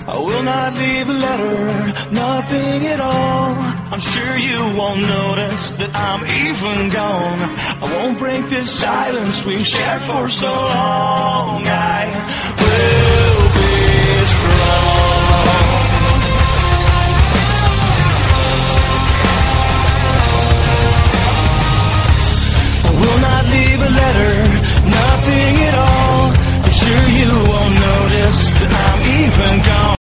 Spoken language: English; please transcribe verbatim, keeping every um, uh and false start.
I will not leave a letter, nothing at all. I'm sure you won't notice that I'm even gone. I won't break this silence we've shared for so long. I will